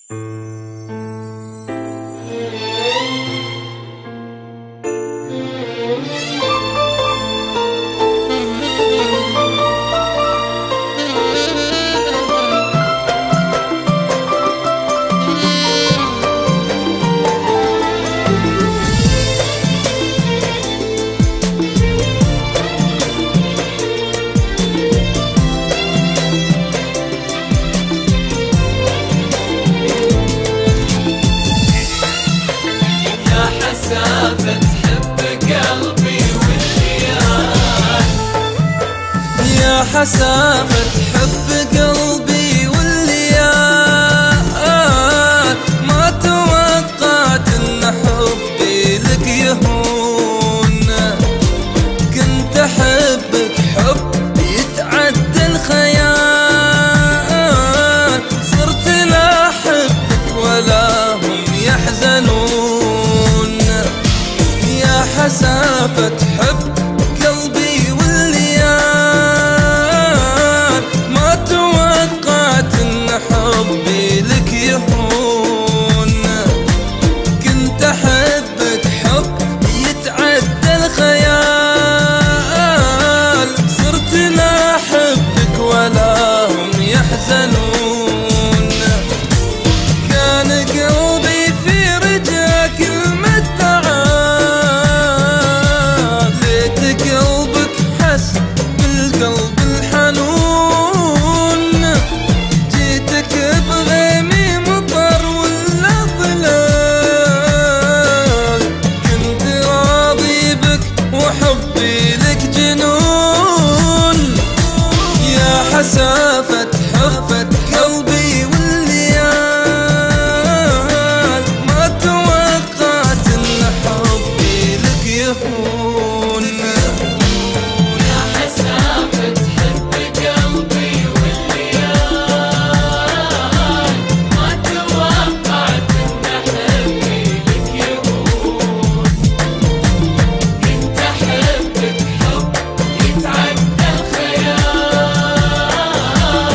حسافة حب قلبي والليال، ما توقعت ان حبي لك يهون. كنت احبك حب يتعدى الخيال، صرت لا احبك ولا هم يحزنون. يا حسافة حب قلبي حبي لك يهون. كنت احبك حب يتعدى الخيال، صرت لا احبك ولا هم يحزنون. كان قلبي في رجاك المتعال، ليت قلبك حس بالقلب الحنون. حسافة حب قلبي والليال، ما توقعت ان حبي لك يهون. يا حسافة حب قلبي والليال، ما توقعت ان حبي لك يهون. كنت احبك حب يتعدى الخيال،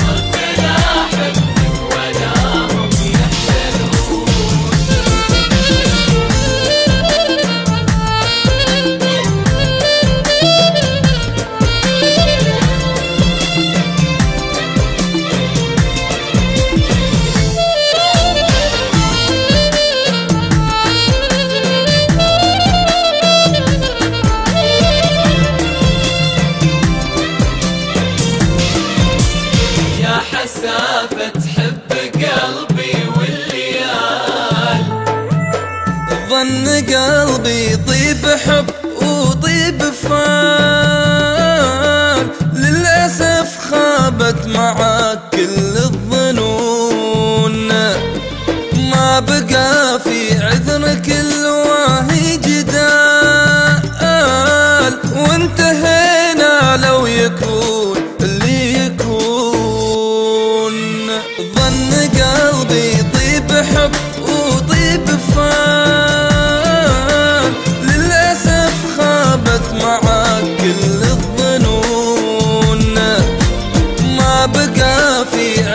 حسافة حب قلبي والليال. ظن قلبي طيب حب وطيب فال، للأسف خابت معاك كل الظنون. ما بقى في عذرك الواهي جدال، وانتهينا لو يكون اللي يكون. ظن قلبي طيب حب وطيب فال، للأسف خابت معاك كل الظنون. ما بقى في